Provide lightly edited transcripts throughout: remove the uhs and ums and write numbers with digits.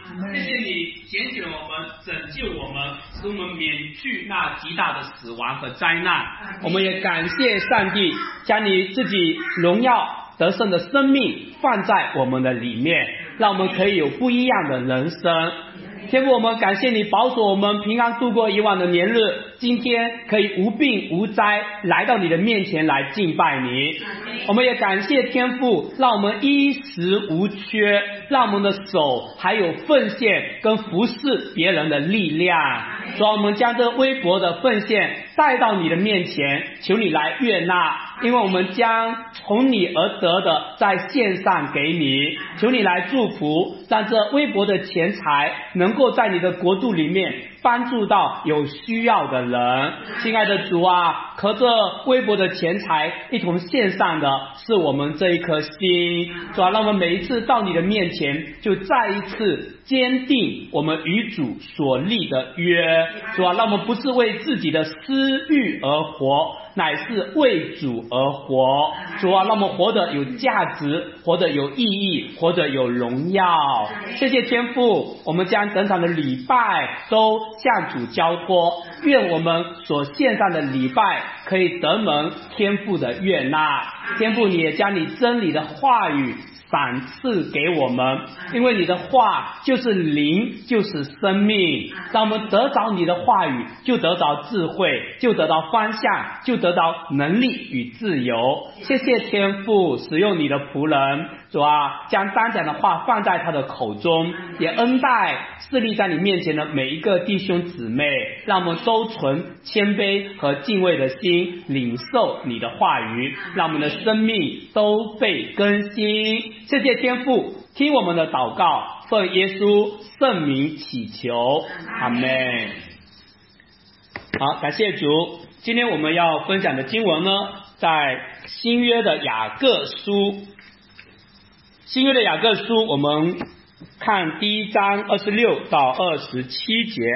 谢谢你拣选我们，拯救我们，使我们免去那极大的死亡和灾难。我们也感谢上帝，将你自己荣耀得胜的生命放在我们的里面，让我们可以有不一样的人生。天父，我们感谢你保守我们平安度过以往的年日，今天可以无病无灾来到你的面前来敬拜你。我们也感谢天父，让我们衣食无缺，让我们的手还有奉献跟服侍别人的力量。主啊，我们将这微薄的奉献带到你的面前，求你来悦纳，因为我们将从你而得的在献上给你，求你来祝福，让这微薄的钱财能够在你的国度里面帮助到有需要的人。亲爱的主啊，和这微薄的钱财一同献上的是我们这一颗心。主啊，让我们每一次到你的面前就再一次坚定我们与主所立的约。主啊，让我们不是为自己的私欲而活，乃是为主而活。主啊，让我们活得有价值，活得有意义，活得有荣耀。谢谢天父，我们将整场的礼拜都向主交托，愿我们所献上的礼拜可以得蒙天父的悦纳。天父，你也将你真理的话语赏赐给我们，因为你的话就是灵，就是生命。当我们得着你的话语，就得着智慧，就得到方向，就得到能力与自由。谢谢天父使用你的仆人，主啊，将当讲的话放在他的口中，也恩待侍立在你面前的每一个弟兄姊妹，让我们都存谦卑和敬畏的心领受你的话语，让我们的生命都被更新。谢谢天父，听我们的祷告，奉耶稣圣名祈求，阿们。好，感谢主。今天我们要分享的经文呢，在新约的雅各书。新约的雅各书，我们看第1章26到27节。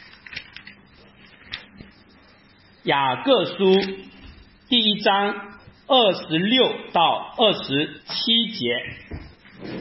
雅各书第1章26到27节，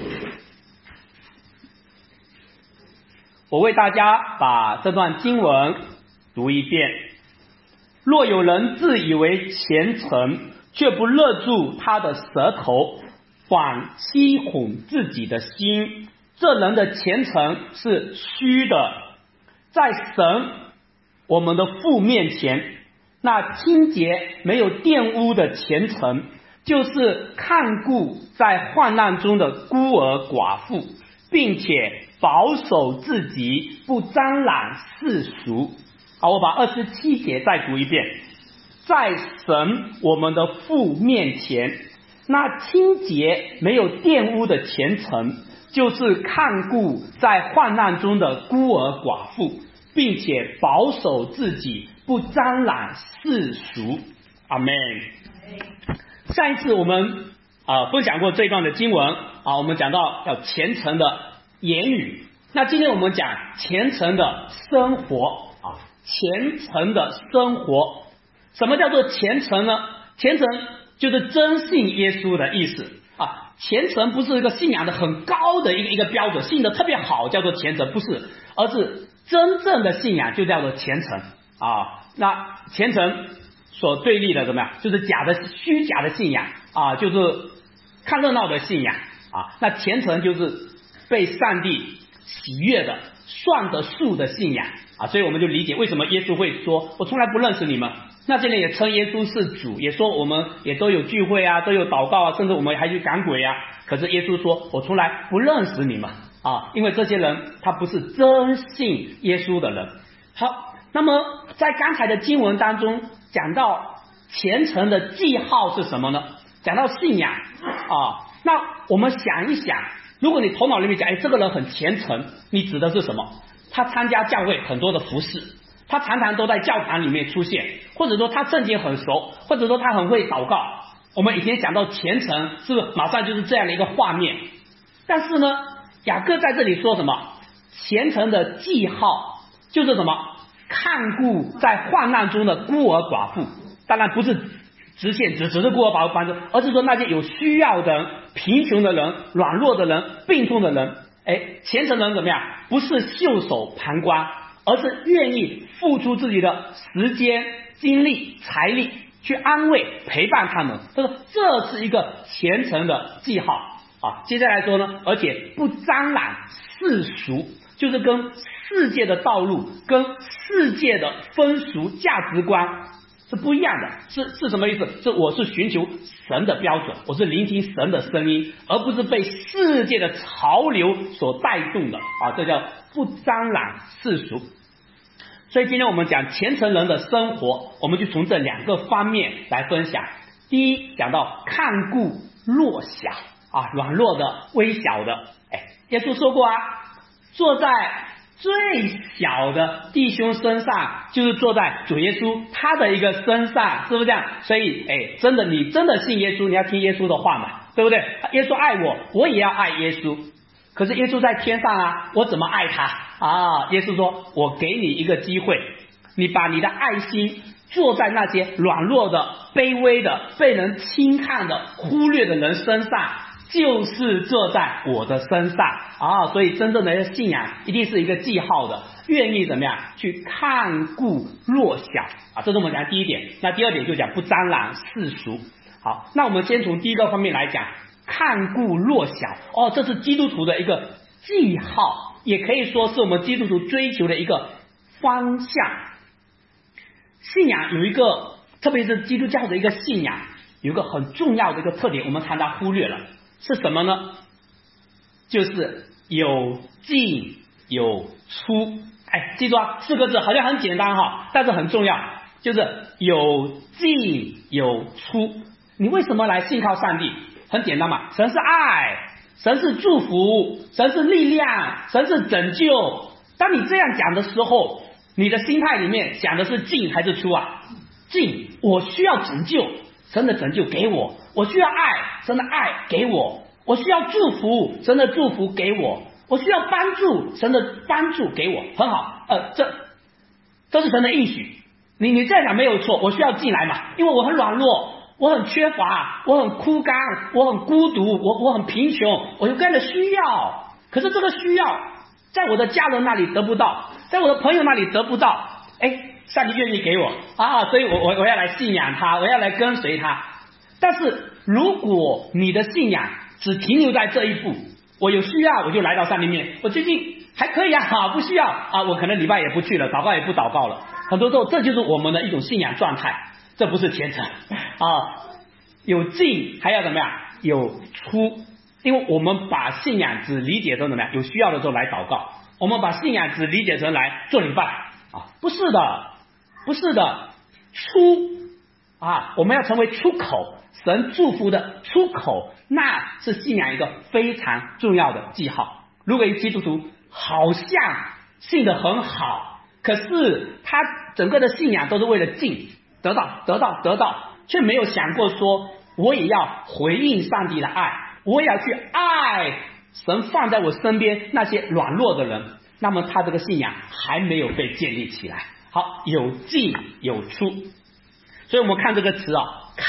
我为大家把这段经文读一遍。若有人自以为虔诚，却不勒住他的舌头，反欺哄自己的心，这人的虔诚是虚的。在神我们的父面前，那清洁没有玷污的虔诚，就是看顾在患难中的孤儿寡妇，并且保守自己，不沾染世俗。好，我把27节再读一遍。在神我们的父面前，那清洁没有玷污的虔诚，就是看顾在患难中的孤儿寡妇，并且保守自己，不沾染世俗。阿们。上一次我们分享过这一段的经文我们讲到要虔诚的言语。那今天我们讲虔诚的生活虔诚的生活。什么叫做虔诚呢？虔诚就是真信耶稣的意思虔诚不是一个信仰的很高的一个标准，信的特别好叫做虔诚，不是，而是真正的信仰就叫做虔诚那虔诚所对立的怎么样？就是虚假的信仰就是看热闹的信仰那虔诚就是被上帝喜悦的算得数的信仰所以我们就理解为什么耶稣会说我从来不认识你们。那这里也称耶稣是主，也说我们也都有聚会都有祷告甚至我们还去赶鬼可是耶稣说我从来不认识你们因为这些人他不是真信耶稣的人。好，那么在刚才的经文当中讲到虔诚的记号是什么呢？讲到信仰那我们想一想，如果你头脑里面讲这个人很虔诚，你指的是什么？他参加教会很多的服事，他常常都在教堂里面出现，或者说他圣经很熟，或者说他很会祷告。我们以前讲到虔诚，是不是马上就是这样的一个画面？但是呢，雅各在这里说什么？虔诚的记号就是什么？看顾在患难中的孤儿寡妇。当然不是只是孤儿寡妇，而是说那些有需要的人、贫穷的人、软弱的人、病痛的人虔诚人怎么样？不是袖手旁观，而是愿意付出自己的时间、精力、财力去安慰、陪伴他们。他说这是一个虔诚的记号啊。接下来说呢，而且不沾染世俗，就是跟世界的道路、跟世界的风俗价值观是不一样的。是什么意思？是我是寻求神的标准，我是聆听神的声音，而不是被世界的潮流所带动的啊，这叫不沾染世俗。所以今天我们讲虔诚人的生活，我们就从这两个方面来分享。第一，讲到看顾弱小啊，软弱的、微小的。耶稣说过啊，坐在最小的弟兄身上，就是坐在主耶稣他的一个身上，是不是这样？所以真的，你真的信耶稣，你要听耶稣的话嘛，对不对？耶稣爱我，我也要爱耶稣。可是耶稣在天上啊，我怎么爱他啊？耶稣说，我给你一个机会，你把你的爱心坐在那些软弱的、卑微的、被人轻看的、忽略的人身上，就是坐在我的身上啊！所以真正的信仰一定是一个记号的，愿意怎么样去看顾弱小啊？这是我们讲第一点。那第二点就讲不沾染世俗。好，那我们先从第一个方面来讲，看顾弱小哦，这是基督徒的一个记号，也可以说是我们基督徒追求的一个方向。信仰有一个，特别是基督教的一个信仰，有一个很重要的一个特点，我们常常忽略了，是什么呢？就是有进有出。记住啊，四个字好像很简单哈，但是很重要，就是有进有出。你为什么来信靠上帝？很简单嘛，神是爱，神是祝福，神是力量，神是拯救。当你这样讲的时候，你的心态里面想的是进还是出啊？进，我需要拯救，神的拯救给我；我需要爱，神的爱给我；我需要祝福，神的祝福给我；我需要帮助，神的帮助给我。很好，这是神的应许。你这样讲没有错，我需要进来嘛，因为我很软弱，我很缺乏，我很枯干，我很孤独，我很贫穷，我有各样的需要。可是这个需要在我的家人那里得不到，在我的朋友那里得不到，上帝愿意给我啊，所以我要来信仰他，我要来跟随他。但是如果你的信仰只停留在这一步，我有需要我就来到上帝面，我最近还可以啊，不需要啊，我可能礼拜也不去了，祷告也不祷告了。很多时候这就是我们的一种信仰状态，这不是虔诚啊。有进还要怎么样？有出。因为我们把信仰只理解成怎么样？有需要的时候来祷告，我们把信仰只理解成来做礼拜啊，不是的，不是的。出啊，我们要成为出口，神祝福的出口，那是信仰一个非常重要的记号。如果一个基督徒好像信得很好，可是他整个的信仰都是为了进，得到，却没有想过说我也要回应上帝的爱，我也要去爱神放在我身边那些软弱的人，那么他这个信仰还没有被建立起来。好，有进有出。所以我们看这个词啊，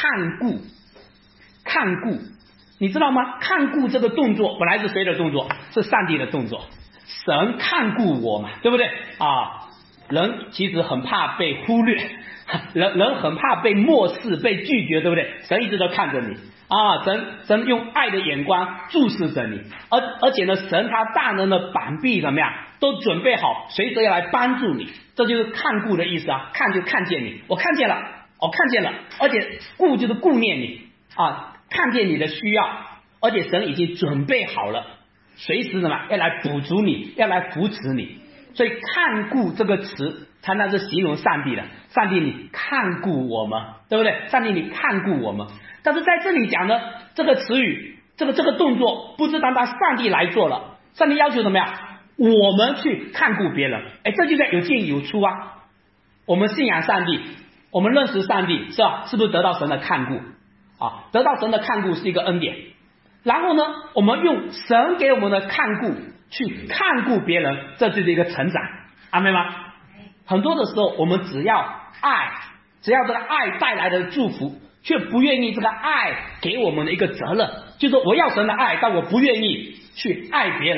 看顾，你知道吗？看顾这个动作本来是谁的动作？是上帝的动作。神看顾我嘛，对不对啊？人其实很怕被忽略，人很怕被漠视、被拒绝，对不对？神一直都看着你啊，神用爱的眼光注视着你，而且呢，神他大能的膀臂怎么样，都准备好，随时要来帮助你。这就是看顾的意思啊，看就看见你，我看见了，而且顾就是顾念你啊，看见你的需要，而且神已经准备好了，随时怎么要来补足你，要来扶持你。所以看顾这个词常常是形容上帝的，上帝你看顾我们，对不对？上帝你看顾我们。但是在这里讲呢，这个词语，这个动作不是单单上帝来做了，上帝要求怎么样？我们去看顾别人。这就叫有进有出啊。我们信仰上帝，我们认识上帝，是吧？是不是得到神的看顾啊？得到神的看顾是一个恩典。然后呢，我们用神给我们的看顾去看顾别人，这就是一个成长。阿们吗？很多的时候我们只要爱，只要这个爱带来的祝福，却不愿意这个爱给我们的一个责任，就是说我要神的爱，但我不愿意去爱别人。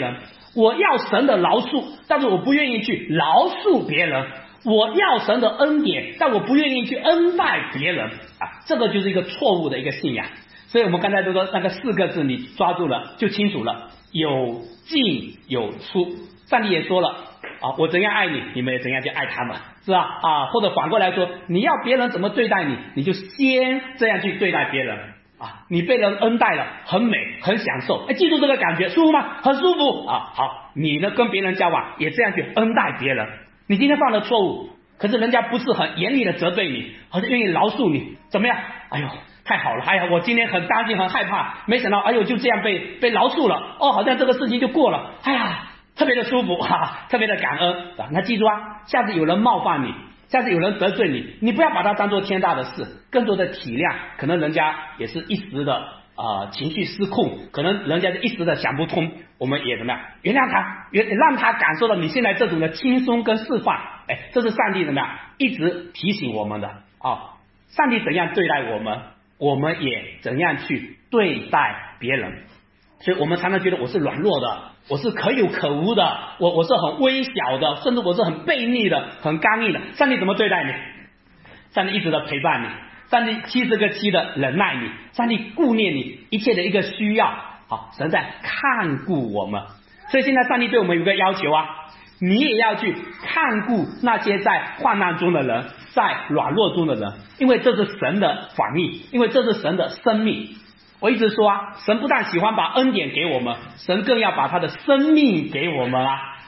我要神的饶恕，但是我不愿意去饶恕别人。我要神的恩典，但我不愿意去恩待别人啊，这个就是一个错误的一个信仰。所以我们刚才都说那个4个字你抓住了就清楚了，有进有出。上帝也说了啊，我怎样爱你，你们也怎样去爱他们，是吧？啊，或者反过来说，你要别人怎么对待你，你就先这样去对待别人啊。你被人恩待了，很美，很享受，记住这个感觉，舒服吗？很舒服啊。好，你呢跟别人交往也这样去恩待别人。你今天犯了错误，可是人家不是很严厉的责备你，而是愿意饶恕你，怎么样？哎呦，太好了！哎呀，我今天很担心，很害怕，没想到，哎呦，就这样被饶恕了，哦，好像这个事情就过了，哎呀，特别的舒服啊，特别的感恩啊。那记住啊，下次有人冒犯你，下次有人得罪你，你不要把它当做天大的事，更多的体谅，可能人家也是一时的情绪失控，可能人家是一时的想不通，我们也怎么样原谅他，让他感受到你现在这种的轻松跟释放。这是上帝怎么样一直提醒我们的啊。上帝怎样对待我们，我们也怎样去对待别人。所以我们常常觉得我是软弱的，我是可有可无的，我是很微小的，甚至我是很悖逆的，很刚硬的。上帝怎么对待你？上帝一直的陪伴你，上帝70个7的忍耐你，上帝顾念你一切的一个需要。好，神在看顾我们。所以现在上帝对我们有个要求啊，你也要去看顾那些在患难中的人，在软弱中的人，因为这是神的反应，因为这是神的生命。我一直说啊，神不但喜欢把恩典给我们，神更要把他的生命给我们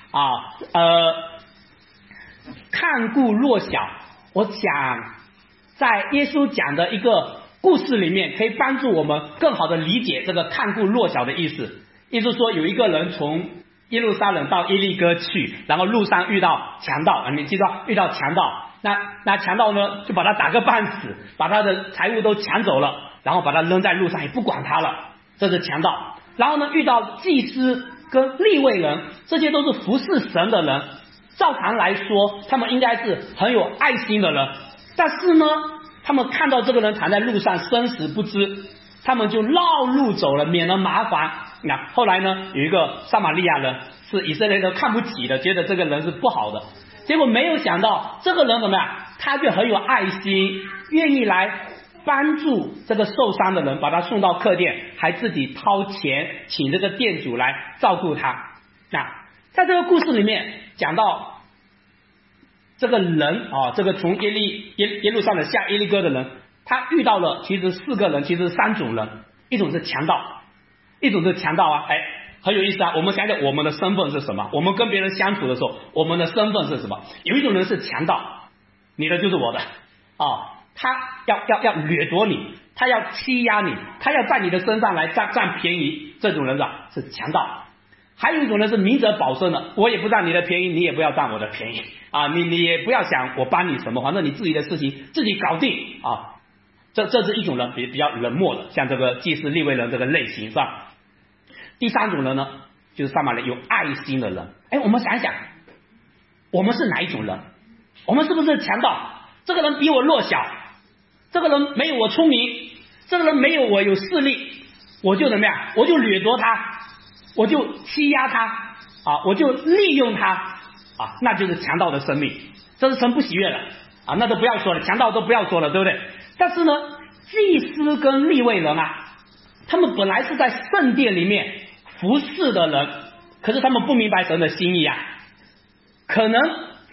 看顾弱小。我想在耶稣讲的一个故事里面，可以帮助我们更好的理解这个看顾弱小的意思。意思说有一个人从耶路撒冷到耶利哥去，然后路上遇到强盗，你记住遇到强盗，那强盗呢就把他打个半死，把他的财物都抢走了，然后把他扔在路上也不管他了，这是强盗。然后呢遇到祭司跟利未人，这些都是服侍神的人，照常来说他们应该是很有爱心的人，但是呢他们看到这个人躺在路上生死不知，他们就绕路走了，免了麻烦。那后来呢有一个撒玛利亚人是以色列人看不起的，觉得这个人是不好的，结果没有想到这个人怎么样，他就很有爱心，愿意来帮助这个受伤的人，把他送到客店，还自己掏钱请这个店主来照顾他。那在这个故事里面讲到这个人这个从耶路撒冷下耶利哥的人，他遇到了其实4个人，其实3种人，一种是强盗，一种是强盗很有意思啊。我们想想我们的身份是什么，我们跟别人相处的时候我们的身份是什么。有一种人是强盗，你的就是我的他要掠夺你，他要欺压你，他要在你的身上来占便宜，这种人是强盗。还有一种人是明哲保身的，我也不占你的便宜，你也不要占我的便宜你也不要想我帮你什么，反正你自己的事情自己搞定这是一种人比较冷漠的，像这个祭司利未人这个类型是吧。第3种人呢就是撒玛利亚有爱心的人。我们想想我们是哪一种人？我们是不是强盗？这个人比我弱小，这个人没有我聪明，这个人没有我有势力，我就怎么样？我就掠夺他，我就欺压他我就利用他那就是强盗的生命，这是神不喜悦的那都不要说了，强盗都不要说了，对不对？但是呢祭司跟利未人他们本来是在圣殿里面服侍的人，可是他们不明白神的心意可能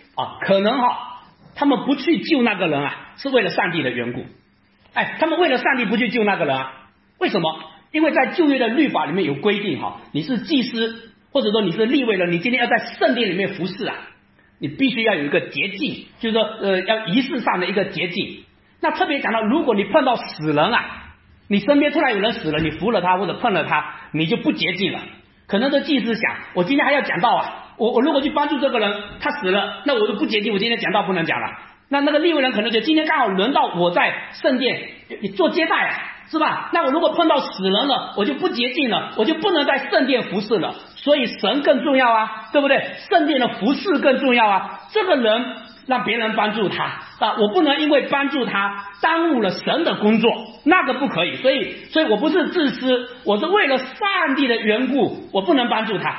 他们不去救那个人是为了上帝的缘故。他们为了上帝不去救那个人为什么？因为在旧约的律法里面有规定你是祭司或者说你是利未人，你今天要在圣殿里面服侍你必须要有一个洁净，就是说要仪式上的一个洁净。那特别讲到如果你碰到死人你身边突然有人死了，你扶了他或者碰了他，你就不洁净了。可能这祭司想，我今天还要讲道我如果去帮助这个人他死了，那我就不洁净，我今天讲道不能讲了。那个利未人可能觉得今天刚好轮到我在圣殿做接待是吧？那我如果碰到死人了，我就不洁净了，我就不能在圣殿服侍了。所以神更重要对不对？圣殿的服侍更重要这个人让别人帮助他我不能因为帮助他耽误了神的工作，那个不可以。所以我不是自私，我是为了上帝的缘故，我不能帮助他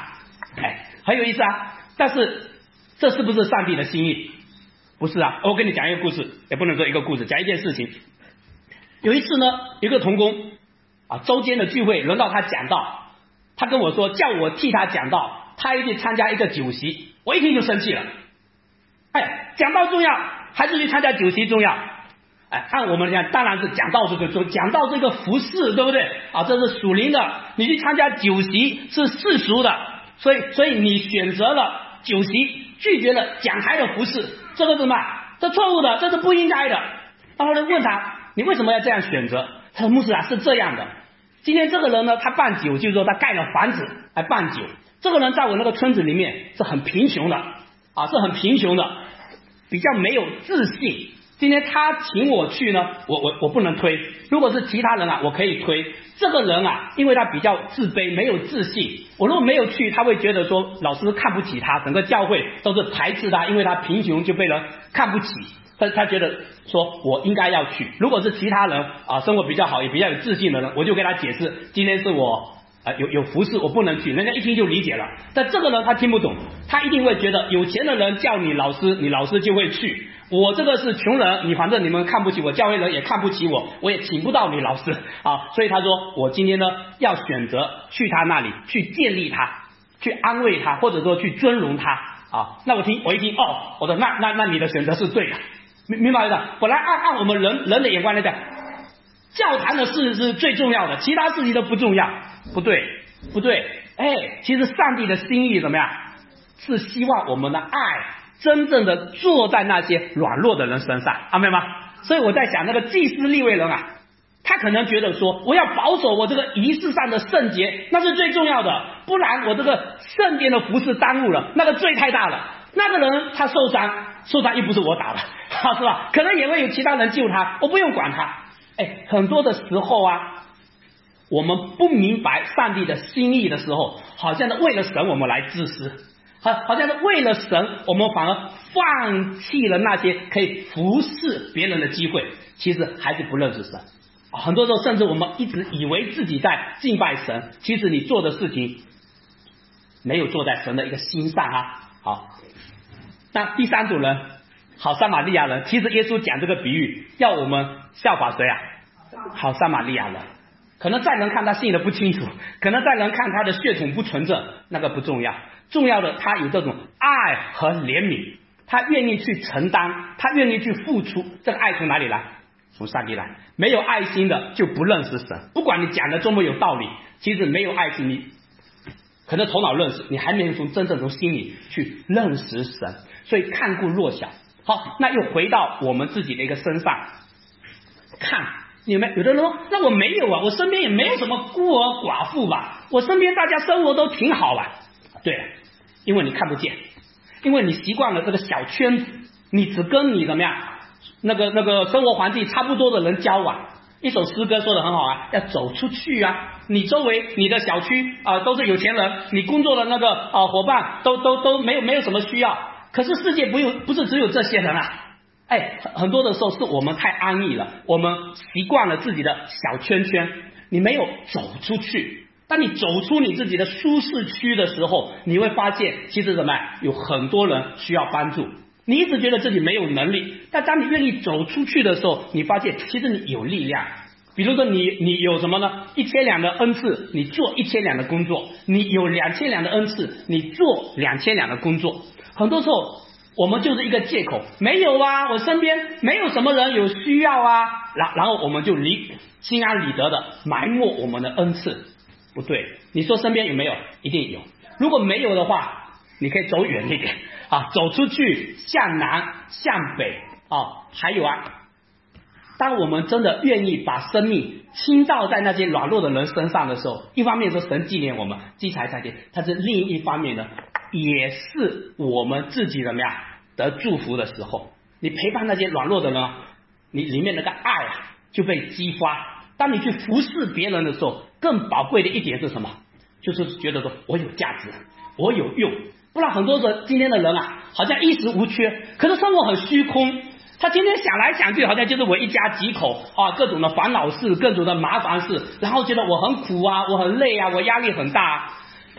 很有意思啊。但是这是不是上帝的心意？不是啊。我跟你讲一个故事，也不能说一个故事，讲一件事情。有一次呢，有个同工周间的聚会轮到他讲道，他跟我说叫我替他讲道，他要去参加一个酒席。我一听就生气了。讲道重要还是去参加酒席重要？按我们讲，当然是讲道这个重，讲道这个服事，对不对啊？这是属灵的，你去参加酒席是世俗的，所以你选择了酒席，拒绝了讲台的服事，这个是什么？这错误的，这是不应该的。然后呢，问他你为什么要这样选择？他说牧师啊，是这样的，今天这个人呢，他办酒，就是说他盖了房子来办酒。这个人在我那个村子里面是很贫穷的是很贫穷的，比较没有自信。今天他请我去呢，我不能推。如果是其他人我可以推。这个人因为他比较自卑，没有自信，我如果没有去，他会觉得说老师看不起他，整个教会都是排斥他，因为他贫穷就被人看不起。他觉得说我应该要去。如果是其他人生活比较好也比较有自信的人，我就跟他解释今天是我有服侍，我不能去，人家一听就理解了。但这个人他听不懂，他一定会觉得有钱的人叫你老师，你老师就会去。我这个是穷人，反正你们看不起我，教会人也看不起我，我也请不到你老师所以他说我今天呢要选择去他那里，去建立他，去安慰他，或者说去尊荣他那我一听我说那你的选择是对的，明白的。本来按我们人的眼光来讲，教坛的事是最重要的，其他事情都不重要。不对，其实上帝的心意怎么样？是希望我们的爱真正的坐在那些软弱的人身上，阿们吗？所以我在想，那个祭司利未人他可能觉得说，我要保守我这个仪式上的圣洁，那是最重要的，不然我这个圣殿的服事耽误了，那个罪太大了。那个人他受伤又不是我打的是吧？可能也会有其他人救他，我不用管他。很多的时候我们不明白上帝的心意的时候，好像是为了神我们来自私，好像是为了神我们反而放弃了那些可以服侍别人的机会，其实还是不认识神。很多时候甚至我们一直以为自己在敬拜神，其实你做的事情没有做在神的一个心上好，那第三种人，好撒玛利亚人，其实耶稣讲这个比喻要我们效法谁好撒玛利亚人。可能在人看他信的不清楚，可能在人看他的血统不纯正，那个不重要，重要的他有这种爱和怜悯，他愿意去承担，他愿意去付出。这个爱从哪里来？从上帝来。没有爱心的就不认识神，不管你讲的多么有道理，其实没有爱心，你可能头脑认识，你还没有真正从心里去认识神，所以看顾弱小。好，那又回到我们自己的一个身上看，有的人说那我没有我身边也没有什么孤儿寡妇吧，我身边大家生活都挺好吧。对，因为你看不见，因为你习惯了这个小圈子，你只跟你怎么样那个生活环境差不多的人交往。一首诗歌说的很好要走出去你周围你的小区都是有钱人，你工作的那个伙伴都没有什么需要。可是世界不是只有这些人很多的时候是我们太安逸了，我们习惯了自己的小圈圈，你没有走出去。当你走出你自己的舒适区的时候，你会发现其实有很多人需要帮助。你一直觉得自己没有能力，但当你愿意走出去的时候，你发现其实你有力量。比如说你有什么呢？1000两的恩赐，你做1000两的工作；你有2000两的恩赐，你做2000两的工作。很多时候我们就是一个借口，没有我身边没有什么人有需要然后我们就心安理得的埋没我们的恩赐。不对，你说身边有没有？一定有。如果没有的话，你可以走远一点走出去，向南向北还有当我们真的愿意把生命倾倒在那些软弱的人身上的时候，一方面说神纪念我们积财在天，但是另一方面呢，也是我们自己怎么样得祝福的时候。你陪伴那些软弱的人你里面那个爱就被激发。当你去服侍别人的时候，更宝贵的一点是什么？就是觉得说我有价值，我有用。不然很多的今天的人好像衣食无缺，可是生活很虚空。他今天想来想去，好像就是我一家几口各种的烦恼事，各种的麻烦事，然后觉得我很苦我很累我压力很大。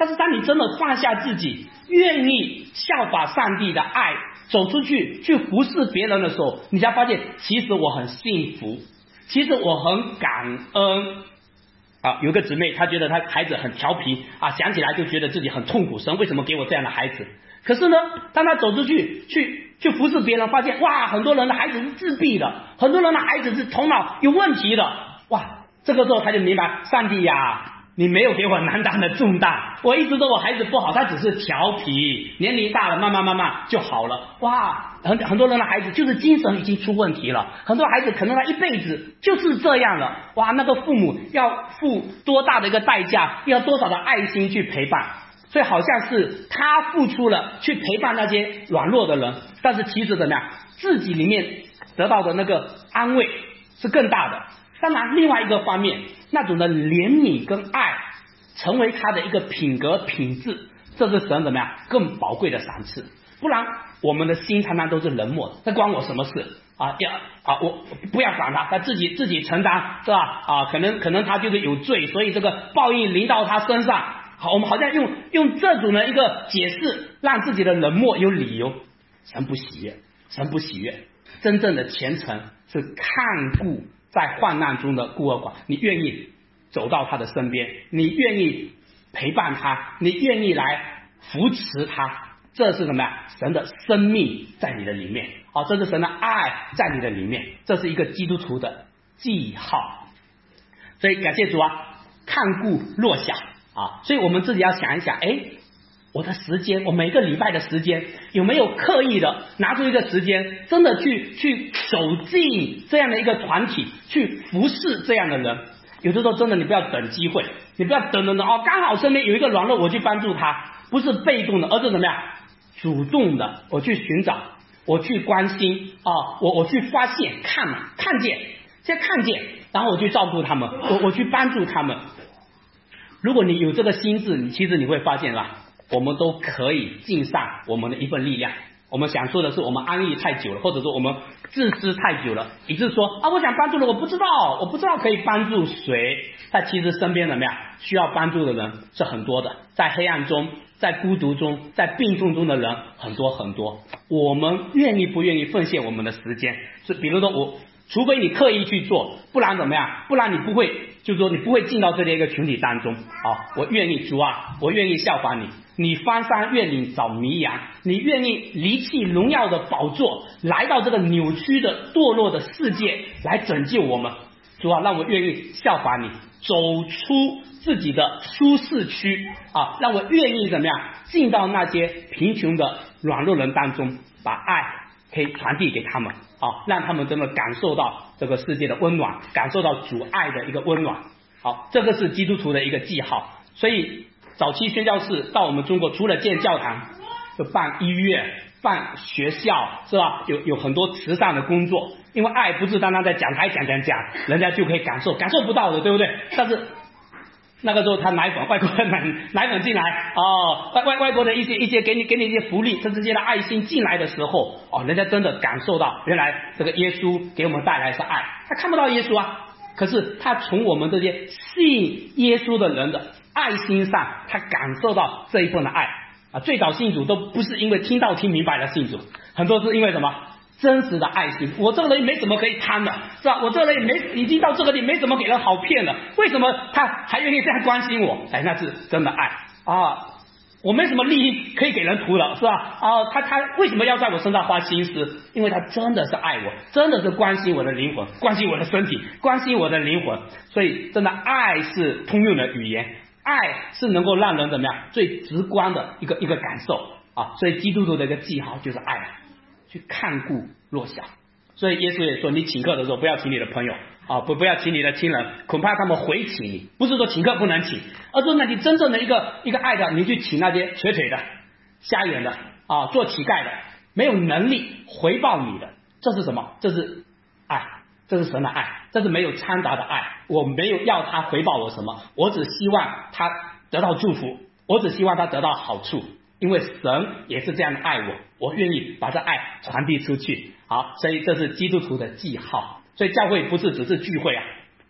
但是当你真的放下自己，愿意效法上帝的爱，走出去去服侍别人的时候，你才发现其实我很幸福，其实我很感恩。有个姊妹，她觉得她孩子很调皮想起来就觉得自己很痛苦，神为什么给我这样的孩子？可是呢，当她走出去去服侍别人，发现哇，很多人的孩子是自闭的，很多人的孩子是头脑有问题的，哇，这个时候她就明白，上帝呀，你没有给我难担的重担，我一直说我孩子不好，他只是调皮，年龄大了慢慢就好了。哇，很多人的孩子就是精神已经出问题了，很多孩子可能他一辈子就是这样了。哇，那个父母要付多大的一个代价，要多少的爱心去陪伴，所以好像是他付出了去陪伴那些软弱的人，但是其实怎么样，自己里面得到的那个安慰是更大的。当然另外一个方面，那种的怜悯跟爱成为他的一个品格品质，这是神怎么样更宝贵的赏赐。不然我们的心常常都是冷漠的，这关我什么事我不要管他自己承担，是吧？可能他就是有罪，所以这个报应临到他身上。好，我们好像用这种的一个解释，让自己的冷漠有理由。神不喜悦，神不喜悦。真正的虔诚是看顾在患难中的孤儿寡，你愿意走到他的身边，你愿意陪伴他，你愿意来扶持他，这是什么呀？神的生命在你的里面，这是神的爱在你的里面，这是一个基督徒的记号。所以感谢主看顾弱小所以我们自己要想一想，我的时间，我每个礼拜的时间有没有刻意的拿出一个时间，真的去走进这样的一个团体，去服侍这样的人。有的时候真的你不要等机会，你不要等刚好身边有一个软弱，我去帮助他，不是被动的，而是怎么样主动的，我去寻找，我去关心我去发现，看见，先看见，然后我去照顾他们，我去帮助他们。如果你有这个心智，其实你会发现我们都可以尽上我们的一份力量。我们想说的是，我们安逸太久了，或者说我们自私太久了，以致说我想帮助了，我不知道可以帮助谁。但其实身边怎么样需要帮助的人是很多的，在黑暗中，在孤独中，在病痛中的人很多很多。我们愿意不愿意奉献我们的时间？是比如说除非你刻意去做，不然怎么样？不然你不会，就是说你不会进到这样一个群体当中。我愿意主我愿意效法你。你翻山越岭找迷羊，你愿意离弃荣耀的宝座，来到这个扭曲的堕落的世界来拯救我们。主让我愿意效法你，走出自己的舒适区让我愿意怎么样进到那些贫穷的软弱人当中，把爱可以传递给他们让他们真的感受到这个世界的温暖，感受到主爱的一个温暖。好，这个是基督徒的一个记号。所以早期宣教士到我们中国，除了建教堂，就办医院、办学校，是吧？有很多慈善的工作。因为爱不是单单在讲台讲，人家就可以感受不到的，对不对？但是那个时候他外国的奶粉进来外国的一些给你一些福利，这些的爱心进来的时候人家真的感受到原来这个耶稣给我们带来是爱。他看不到耶稣可是他从我们这些信耶稣的人的爱心上，他感受到这一份的爱最早信主都不是因为听明白了信主，很多是因为什么？真实的爱心。我这个人没什么可以贪的，是吧？我这个人已经到这个地没什么给人好骗的，为什么他还愿意这样关心我？那是真的爱我没什么利益可以给人图了，是吧？他为什么要在我身上花心思？因为他真的是爱我，真的是关心我的灵魂，关心我的身体，关心我的灵魂。所以真的爱是通用的语言，爱是能够让人怎么样最直观的一个感受所以基督徒的一个记号就是爱去看顾弱小。所以耶稣也说，你请客的时候不要请你的朋友不要请你的亲人，恐怕他们回请你。不是说请客不能请，而是说你真正的一个爱的，你去请那些瘸腿的、瞎眼的做乞丐的，没有能力回报你的，这是什么？这是爱，这是神的爱，这是没有掺杂的爱。我没有要他回报我什么，我只希望他得到祝福，我只希望他得到好处，因为神也是这样的爱我愿意把这爱传递出去。好，所以这是基督徒的记号。所以教会不是只是聚会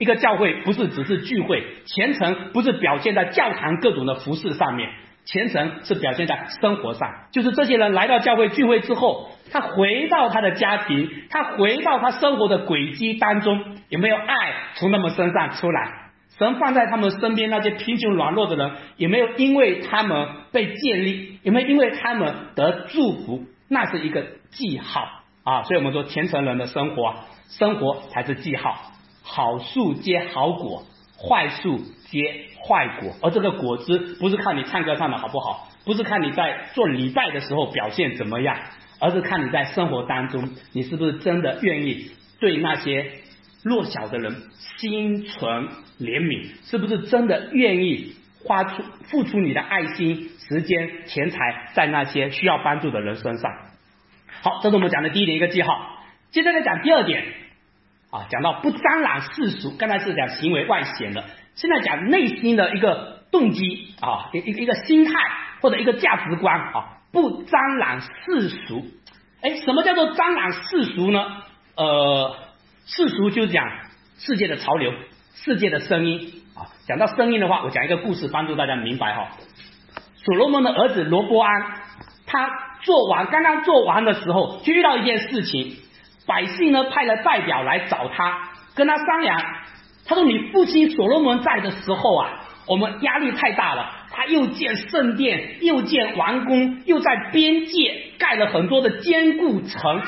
一个教会不是只是聚会，虔诚不是表现在教堂各种的服饰上面，虔诚是表现在生活上。就是这些人来到教会聚会之后，他回到他的家庭，他回到他生活的轨迹当中，有没有爱从他们身上出来？神放在他们身边那些贫穷软弱的人，有没有因为他们被建立，有没有因为他们得祝福？那是一个记号啊！所以我们说虔诚人的生活才是记号。好树结好果，坏树结坏果。而这个果子不是看你唱歌唱的好不好，不是看你在做礼拜的时候表现怎么样，而是看你在生活当中，你是不是真的愿意对那些弱小的人心存怜悯，是不是真的愿意付出你的爱心、时间、钱财在那些需要帮助的人身上。好，这是我们讲的第一点，一个记号。接着再讲第二点啊，讲到不沾染世俗，刚才是讲行为外显的，现在讲内心的一个动机啊，一个心态或者一个价值观啊，不沾染世俗。什么叫做沾染世俗呢？世俗就是讲世界的潮流、世界的声音啊。讲到声音的话，我讲一个故事帮助大家明白哈。所罗门的儿子罗波安，他刚刚做完的时候，就遇到一件事情，百姓呢派了代表来找他，跟他商量。他说：“你父亲所罗门在的时候啊，我们压力太大了，他又建圣殿，又建王宫，又在边界盖了很多的坚固城。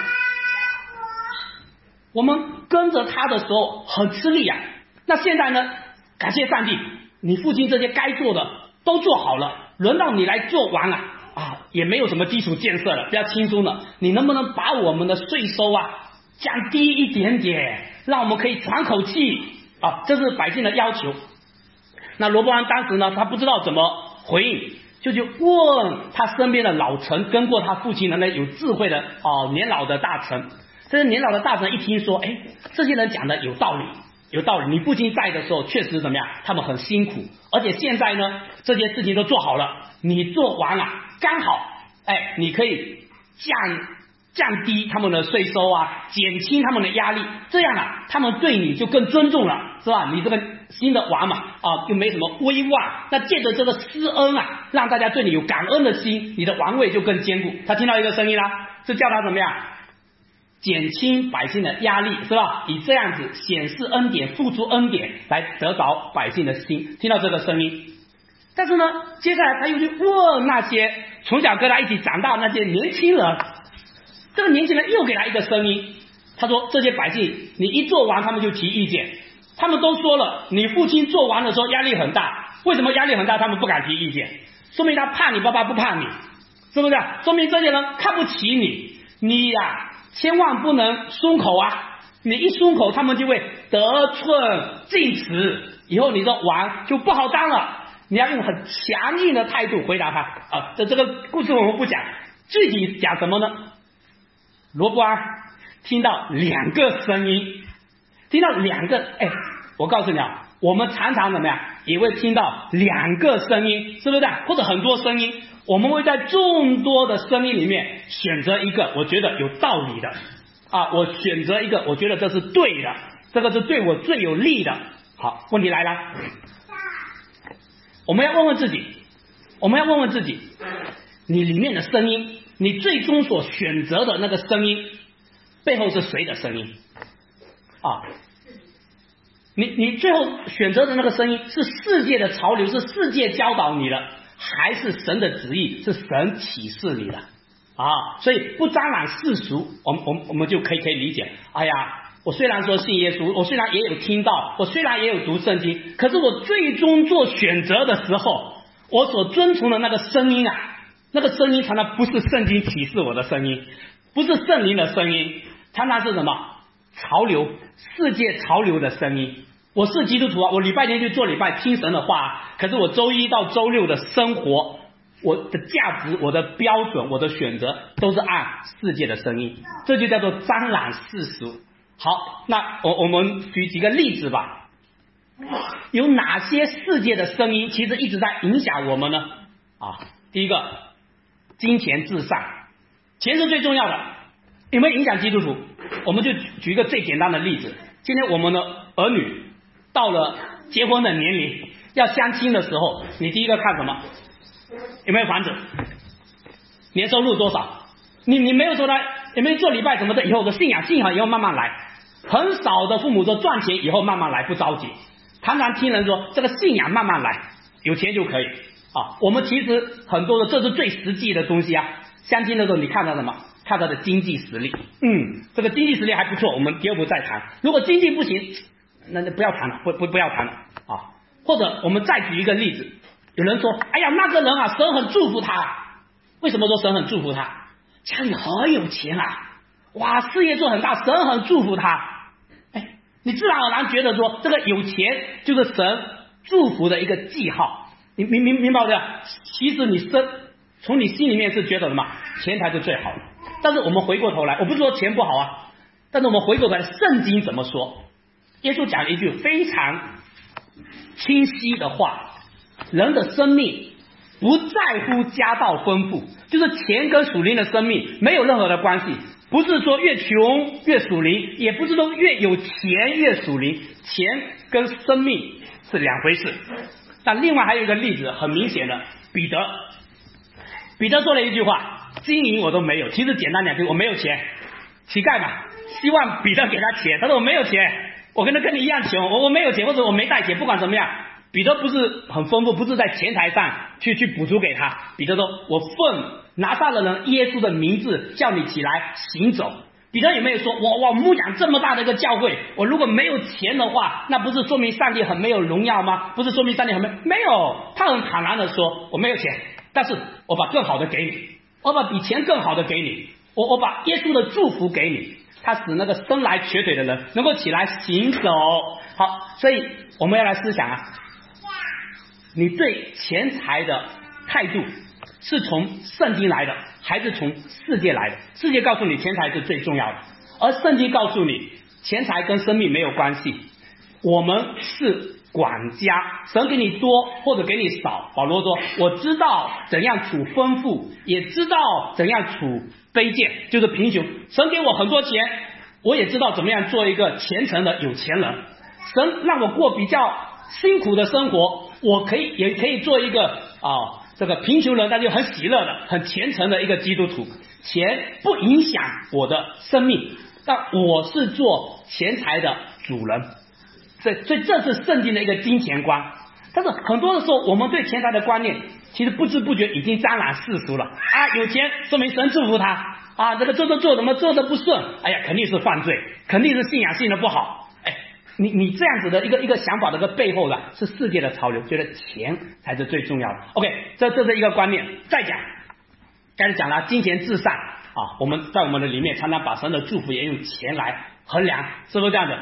我们跟着他的时候很吃力啊。那现在呢，感谢上帝，你父亲这些该做的都做好了，轮到你来做完了啊，也没有什么基础建设了，比较轻松了。你能不能把我们的税收啊降低一点点，让我们可以喘口气啊？这是百姓的要求。”那罗波安当时呢，他不知道怎么回应，就去问他身边的老臣，跟过他父亲的那有智慧的年老的大臣。这些年老的大臣一听说，这些人讲的有道理，你父亲在的时候确实怎么样，他们很辛苦，而且现在呢这些事情都做好了，你做完了刚好你可以降低他们的税收啊，减轻他们的压力，这样啊他们对你就更尊重了，是吧？你这个新的王嘛就没什么威望，那借着这个施恩啊，让大家对你有感恩的心，你的王位就更坚固。他听到一个声音啦，是叫他怎么样减轻百姓的压力，是吧？以这样子显示恩典，付出恩典来得着百姓的心。听到这个声音，但是呢接下来他又去问那些从小跟他一起长大的那些年轻人，这个年轻人又给他一个声音，他说：“这些百姓你一做完他们就提意见，他们都说了你父亲做完的时候压力很大，为什么压力很大他们不敢提意见？说明他怕你爸爸不怕你，是不是？说明这些人看不起你呀千万不能松口啊！你一松口他们就会得寸进尺，以后你的王就不好当了。你要用很强硬的态度回答他啊！这个故事我们不讲，具体讲什么呢？罗波安听到两个声音，我告诉你啊，我们常常怎么样也会听到两个声音，是不是？或者很多声音，我们会在众多的声音里面选择一个我觉得有道理的啊，我选择一个我觉得这是对的，这个是对我最有利的。好，问题来了，我们要问问自己，你里面的声音，你最终所选择的那个声音背后是谁的声音啊？你最后选择的那个声音是世界的潮流，是世界教导你的，还是神的旨意，是神启示你的啊？所以不沾染世俗，我们就可以理解。哎呀，我虽然说信耶稣，我虽然也有听到，我虽然也有读圣经，可是我最终做选择的时候，我所遵从的那个声音啊，那个声音常常不是圣经启示我的声音，不是圣灵的声音，常常是什么？潮流，世界潮流的声音。我是基督徒啊，我礼拜天去做礼拜听神的话，可是我周一到周六的生活，我的价值，我的标准，我的选择都是按世界的声音，这就叫做沾染世俗。好，那我们举几个例子吧。有哪些世界的声音其实一直在影响我们呢？第一个，金钱至上，钱是最重要的，有没有影响基督徒？我们就举一个最简单的例子，今天我们的儿女到了结婚的年龄，要相亲的时候，你第一个看什么？有没有房子？年收入多少？你没有说他有没有做礼拜什么的，以后的信仰以后慢慢来。很少的父母说赚钱以后慢慢来，不着急。常常听人说这个信仰慢慢来，有钱就可以啊。我们其实很多的这是最实际的东西啊。相亲的时候你看到什么？看他的经济实力。这个经济实力还不错，我们第二步再谈。如果经济不行，那不要谈了，不要谈了啊。或者我们再举一个例子，有人说，哎呀，那个人啊，神很祝福他。为什么说神很祝福他？家里很有钱啊，哇，事业做很大，神很祝福他。你自然而然觉得说这个有钱就是神祝福的一个记号，你明白不？其实你从你心里面是觉得什么？钱才是最好的。但是我们回过头来，我不是说钱不好啊，但是我们回过头来，圣经怎么说？耶稣讲了一句非常清晰的话：人的生命不在乎家道丰富，就是钱跟属灵的生命没有任何的关系。不是说越穷越属灵，也不是说越有钱越属灵，钱跟生命是两回事。但另外还有一个例子，很明显的，彼得说了一句话：金银我都没有。其实简单讲，就是我没有钱，乞丐嘛，希望彼得给他钱，他说我没有钱，我跟你一样穷，我没有钱，或者我没带钱，不管怎么样，彼得不是很丰富，不是在钱财上去补足给他。彼得说，我奉拿撒勒人耶稣的名字叫你起来行走。彼得有没有说我牧养这么大的一个教会，我如果没有钱的话，那不是说明上帝很没有荣耀吗？不是说明上帝很没有，他很坦然的说，我没有钱，但是我把更好的给你，我把比钱更好的给你，我把耶稣的祝福给你，他使那个生来瘸腿的人能够起来行走。好，所以我们要来思想啊，你对钱财的态度是从圣经来的，还是从世界来的？世界告诉你钱财是最重要的，而圣经告诉你钱财跟生命没有关系。我们是管家，神给你多或者给你少，保罗说我知道怎样处丰富，也知道怎样处卑贱，就是贫穷。神给我很多钱，我也知道怎么样做一个虔诚的有钱人。神让我过比较辛苦的生活，我也可以做一个这个贫穷人，但就很喜乐的很虔诚的一个基督徒。钱不影响我的生命，但我是做钱财的主人。所以这是圣经的一个金钱观。但是很多的时候我们对钱财的观念其实不知不觉已经沾染世俗了啊，有钱说明神祝福他啊，这个做怎么做的不顺，哎呀，肯定是犯罪，肯定是信仰信的不好。你这样子的一个想法的背后呢，是世界的潮流，觉得钱才是最重要的。OK， 这是一个观念。再讲，开始讲了金钱至上啊，我们在我们的里面常常把神的祝福也用钱来衡量，是不是这样的？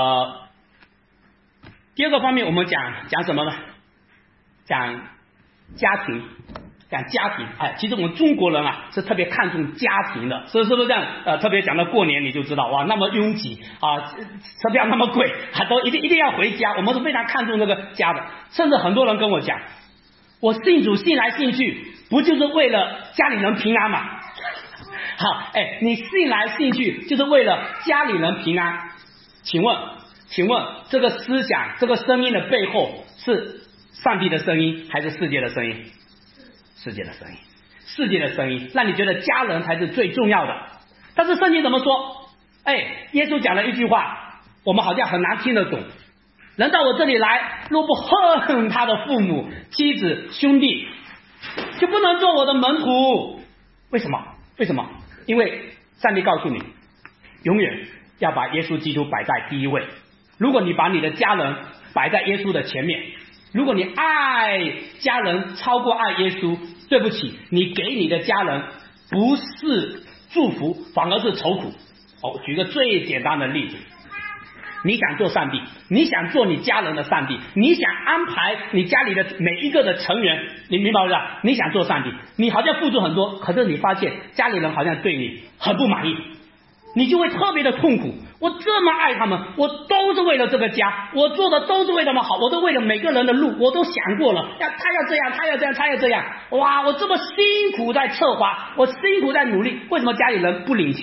第二个方面我们讲什么呢？讲家庭。其实我们中国人啊是特别看重家庭的，是不是这样？特别讲到过年你就知道，哇，那么拥挤啊，车票那么贵，还都一定要回家，我们是非常看重这个家的。甚至很多人跟我讲，我信主信来信去，不就是为了家里人平安嘛？好，你信来信去就是为了家里人平安，请问这个思想这个声音的背后是上帝的声音还是世界的声音？世界的声音让你觉得家人才是最重要的。但是圣经怎么说？耶稣讲了一句话，我们好像很难听得懂。人到我这里来，若不恨他的父母妻子兄弟，就不能做我的门徒。为什么？因为上帝告诉你，永远要把耶稣基督摆在第一位。如果你把你的家人摆在耶稣的前面，如果你爱家人超过爱耶稣，对不起，你给你的家人不是祝福，反而是愁苦。举个最简单的例子，你想做上帝，你想做你家人的上帝，你想安排你家里的每一个的成员，你明白不？你想做上帝，你好像付出很多，可是你发现家里人好像对你很不满意，你就会特别的痛苦。我这么爱他们，我都是为了这个家，我做的都是为他们好，我都为了每个人的路我都想过了，他要这样，他要这样，哇，我这么辛苦在策划，我辛苦在努力，为什么家里人不领情？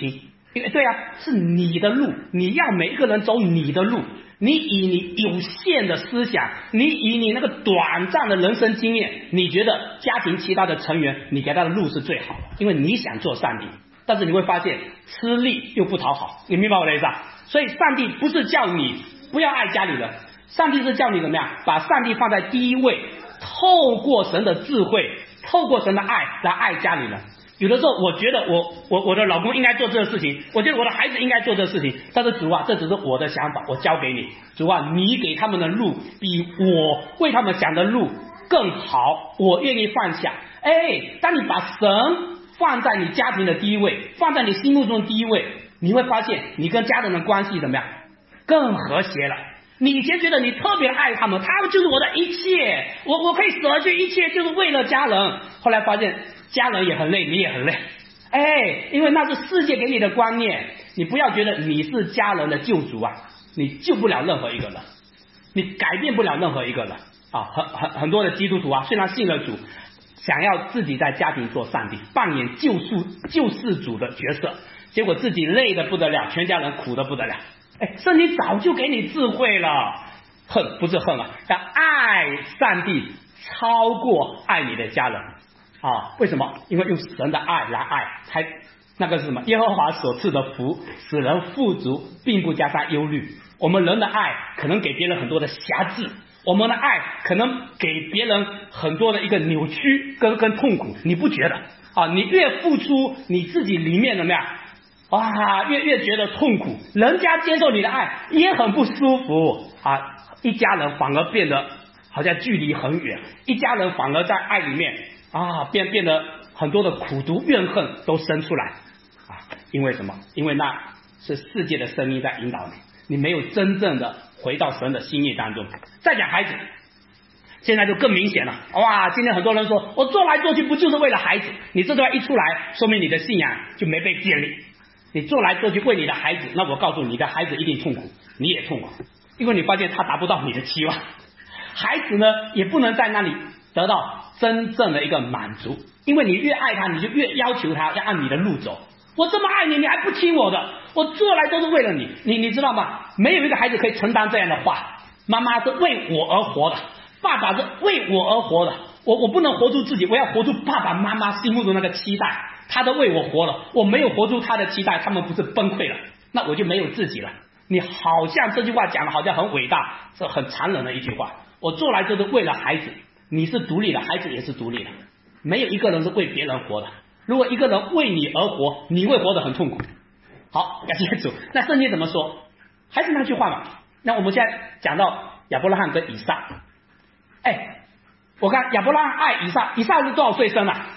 因为对啊，是你的路，你要每一个人走你的路，你以你有限的思想，你以你那个短暂的人生经验，你觉得家庭其他的成员你给他的路是最好的，因为你想做上帝，但是你会发现吃力又不讨好，你明白我的意思啊？所以上帝不是叫你不要爱家里人，上帝是叫你怎么样把上帝放在第一位，透过神的智慧，透过神的爱来爱家里人。有的时候我觉得我的老公应该做这个事情，我觉得我的孩子应该做这个事情，但是主啊，这只是我的想法，我交给你。主啊，你给他们的路比我为他们想的路更好，我愿意放下。当你把神放在你家庭的第一位，放在你心目中的第一位，你会发现你跟家人的关系怎么样？更和谐了。你以前觉得你特别爱他们，他们就是我的一切，我可以舍去一切，就是为了家人。后来发现家人也很累，你也很累，因为那是世界给你的观念，你不要觉得你是家人的救主啊，你救不了任何一个人，你改变不了任何一个人啊。很多的基督徒啊，虽然信了主，想要自己在家庭做上帝，扮演救世主的角色，结果自己累得不得了，全家人苦得不得了。圣经早就给你智慧了，恨不是恨啊，要爱上帝超过爱你的家人啊。为什么？因为用神的爱来爱，才那个是什么？耶和华所赐的福，使人富足，并不加上忧虑。我们人的爱可能给别人很多的辖制，我们的爱可能给别人很多的一个扭曲跟痛苦，你不觉得啊？你越付出，你自己里面怎么样？越觉得痛苦，人家接受你的爱也很不舒服啊！一家人反而变得好像距离很远，一家人反而在爱里面变得很多的苦毒怨恨都生出来啊！因为什么？因为那是世界的声音在引导你，你没有真正的回到神的心意当中。再讲孩子，现在就更明显了。今天很多人说我做来做去不就是为了孩子？你这段一出来，说明你的信仰就没被建立。你做来做去为你的孩子，那我告诉你的孩子一定痛苦，你也痛苦，因为你发现他达不到你的期望，孩子呢也不能在那里得到真正的一个满足，因为你越爱他，你就越要求他要按你的路走。我这么爱你，你还不听我的，我做来都是为了你，你知道吗？没有一个孩子可以承担这样的话。妈妈是为我而活的，爸爸是为我而活的，我不能活出自己，我要活出爸爸妈妈心目中那个期待。他都为我活了，我没有活出他的期待，他们不是崩溃了，那我就没有自己了。你好像这句话讲的好像很伟大，是很残忍的一句话。我做来就是为了孩子，你是独立的，孩子也是独立的，没有一个人是为别人活的。如果一个人为你而活，你会活得很痛苦。好，感谢主。那圣经怎么说？还是那句话嘛。那我们现在讲到亚伯拉罕跟以撒，我看亚伯拉罕爱以撒，以撒是多少岁生啊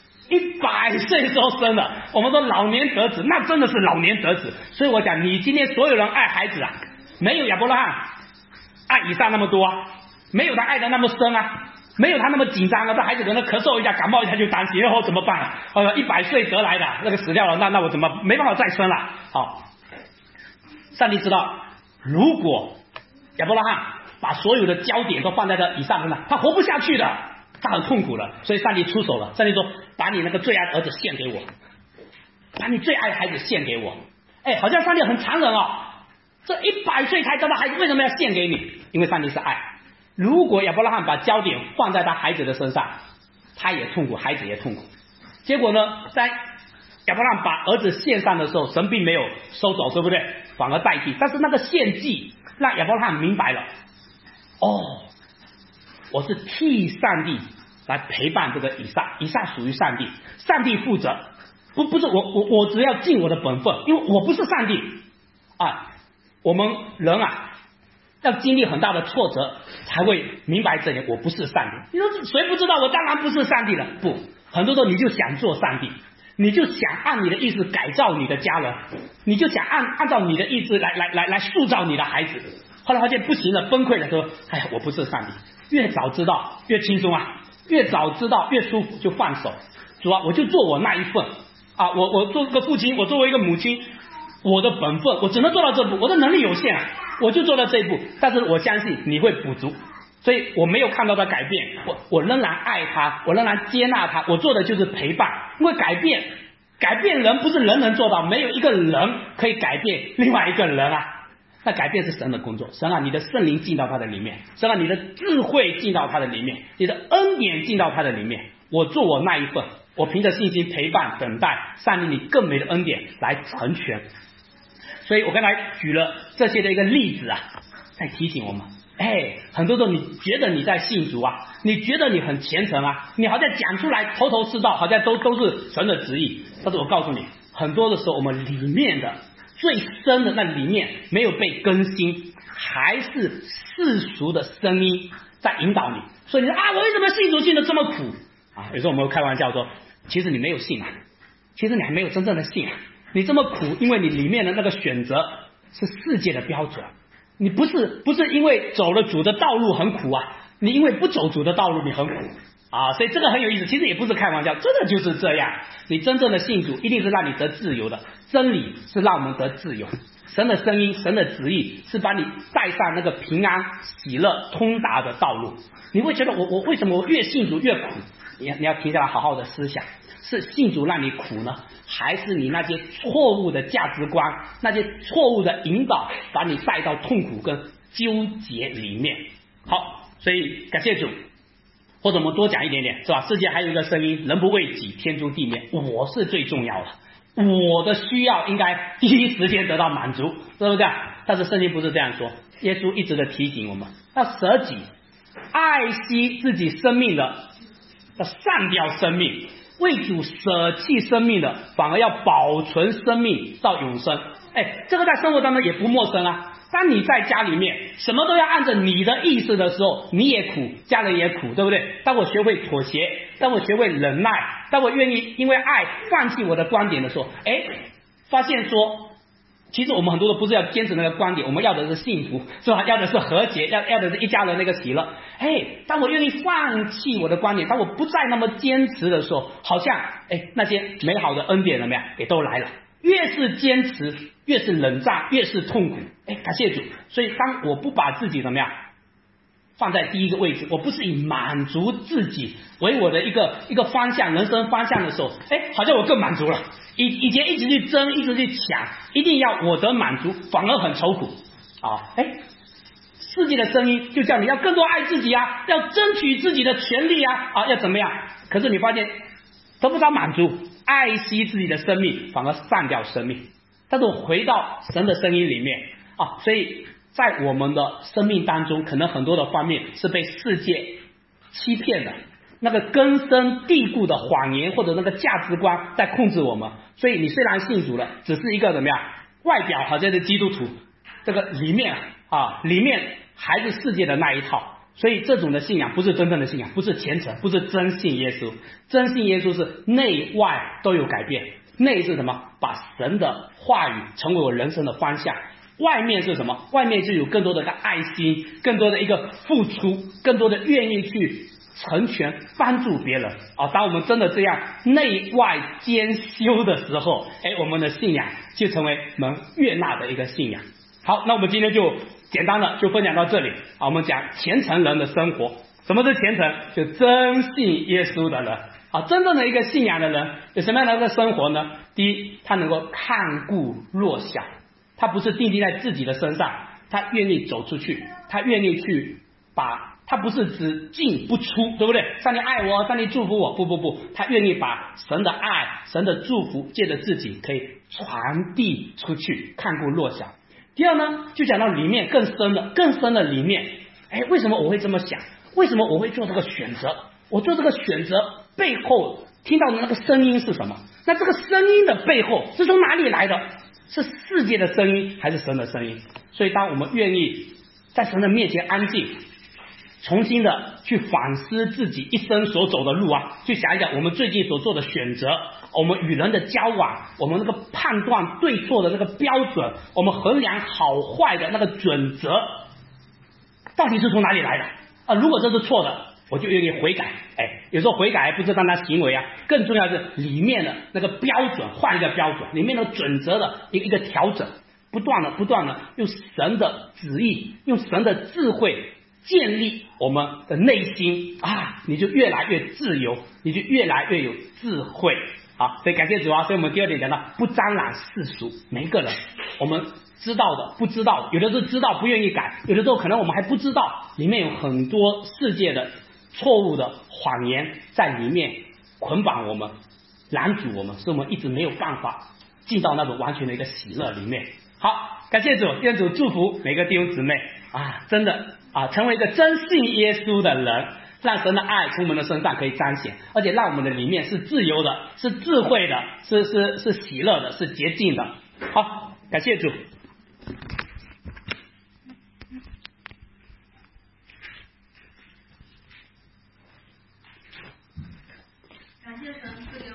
？100岁时候生的，我们说老年得子，那真的是老年得子。所以我讲，你今天所有人爱孩子啊，没有亚伯拉罕爱以撒那么多啊，没有他爱的那么深啊，没有他那么紧张啊，这孩子可能咳嗽一下、感冒一下就担心，然后怎么办啊？100岁得来的那个死掉了，那我怎么没办法再生了？好，上帝知道，如果亚伯拉罕把所有的焦点都放在这以撒身上，他活不下去的。他很痛苦了，所以上帝出手了。上帝说：“把你那个最爱的儿子献给我，把你最爱的孩子献给我。”好像上帝很残忍哦。这100岁才得到孩子，为什么要献给你？因为上帝是爱。如果亚伯拉罕把焦点放在他孩子的身上，他也痛苦，孩子也痛苦。结果呢，在亚伯拉罕把儿子献上的时候，神并没有收走，对不对？反而代替。但是那个献祭让亚伯拉罕明白了，我是替上帝来陪伴这个以撒，以撒属于上帝，上帝负责，不是我只要尽我的本分，因为我不是上帝啊。我们人啊，要经历很大的挫折才会明白这点，我不是上帝。你说谁不知道？我当然不是上帝了。不，很多时候你就想做上帝，你就想按你的意思改造你的家人，你就想按照你的意思来塑造你的孩子。后来发现不行了，崩溃了，说：“我不是上帝。”越早知道越轻松啊，越早知道越舒服，就放手。主啊，我就做我那一份啊，我做个父亲，我作为一个母亲，我的本分我只能做到这步，我的能力有限啊，我就做到这一步。但是我相信你会补足，所以我没有看到他改变，我仍然爱他，我仍然接纳他，我做的就是陪伴。因为改改变人不是人能做到，没有一个人可以改变另外一个人啊。那改变是神的工作，神啊，你的圣灵进到他的里面，神啊，你的智慧进到他的里面，你的恩典进到他的里面。我做我那一份，我凭着信心陪伴等待，上帝你更美的恩典来成全。所以我刚才举了这些的一个例子啊，在提醒我们，很多时候你觉得你在信主啊，你觉得你很虔诚啊，你好像讲出来头头是道，好像都是神的旨意。但是我告诉你，很多的时候我们里面的最深的那里面没有被更新，还是世俗的声音在引导你。所以你说啊，我为什么信主信的这么苦啊？有时候我们会开玩笑说，其实你没有信啊，其实你还没有真正的信啊。你这么苦，因为你里面的那个选择是世界的标准，你不是因为走了主的道路很苦啊，你因为不走主的道路你很苦啊。所以这个很有意思，其实也不是开玩笑，真的就是这样。你真正的信主一定是让你得自由的，真理是让我们得自由，神的声音，神的旨意是把你带上那个平安喜乐通达的道路。你会觉得我为什么我越信主越苦？你要停下来好好的思想，是信主让你苦呢，还是你那些错误的价值观，那些错误的引导把你带到痛苦跟纠结里面？好，所以感谢主。或者我们多讲一点点，是吧？世界还有一个声音，人不为己，天诛地灭。我是最重要的，我的需要应该第一时间得到满足，对不对？但是圣经不是这样说，耶稣一直的提醒我们，要舍己，爱惜自己生命的，要上掉生命，为主舍弃生命的，反而要保存生命到永生。这个在生活当中也不陌生啊。当你在家里面什么都要按着你的意思的时候，你也苦，家人也苦，对不对？当我学会妥协，当我学会忍耐，当我愿意因为爱放弃我的观点的时候，发现说其实我们很多都不是要坚持那个观点，我们要的是幸福，是吧？要的是和谐，要的是一家人那个喜乐。当我愿意放弃我的观点，当我不再那么坚持的时候，好像那些美好的恩典怎么样也都来了。越是坚持，越是冷战，越是痛苦。感谢主。所以当我不把自己怎么样放在第一个位置，我不是以满足自己为我的一个方向，人生方向的时候，好像我更满足了。以前一直去争，一直去抢，一定要我得满足，反而很愁苦啊。世界的声音就叫你要更多爱自己啊，要争取自己的权利啊，要怎么样？可是你发现得不到满足，爱惜自己的生命，反而丧掉生命。但是我回到神的声音里面啊，所以在我们的生命当中，可能很多的方面是被世界欺骗的，那个根深蒂固的谎言或者那个价值观在控制我们。所以你虽然信主了，只是一个怎么样，外表好像是基督徒，这个里面还是世界的那一套。所以这种的信仰不是真正的信仰，不是虔诚，不是真信耶稣。真信耶稣是内外都有改变。内是什么？把神的话语成为我人生的方向。外面是什么？外面就有更多的一个爱心，更多的一个付出，更多的愿意去成全帮助别人当我们真的这样内外兼修的时候，我们的信仰就成为能悦纳的一个信仰。好，那我们今天就简单的就分享到这里我们讲虔诚人的生活。什么是虔诚？就真信耶稣的人真正的一个信仰的人有什么样的一个生活呢？第一，他能够看顾弱小，他不是定睛在自己的身上，他愿意走出去，他愿意去他不是只进不出，对不对？上帝爱我，上帝祝福我，不，他愿意把神的爱，神的祝福借着自己可以传递出去，看顾弱小。第二呢，就讲到里面更深的里面，为什么我会这么想？为什么我会做这个选择？我做这个选择背后听到的那个声音是什么？那这个声音的背后是从哪里来的？是世界的声音还是神的声音？所以当我们愿意在神的面前安静，重新的去反思自己一生所走的路去想一想我们最近所做的选择，我们与人的交往，我们那个判断对错的那个标准，我们衡量好坏的那个准则到底是从哪里来的如果这是错的，我就愿意悔改。有时候悔改不是单单行为更重要是里面的那个标准，换一个标准，里面的准则的一个调整，不断的用神的旨意，用神的智慧建立我们的内心你就越来越自由，你就越来越有智慧。 好，所以感谢主啊，所以我们第二点讲到不沾染世俗，每一个人我们知道的不知道的，有的是知道不愿意改，有的时候可能我们还不知道里面有很多世界的错误的谎言在里面捆绑我们拦阻我们，所以我们一直没有办法进到那种完全的一个喜乐里面。好，感谢主，愿主祝福每个弟兄姊妹啊，真的啊，成为一个真信耶稣的人，让神的爱从我们的身上可以彰显，而且让我们的里面是自由的，是智慧的，是喜乐的，是洁净的。好，感谢主。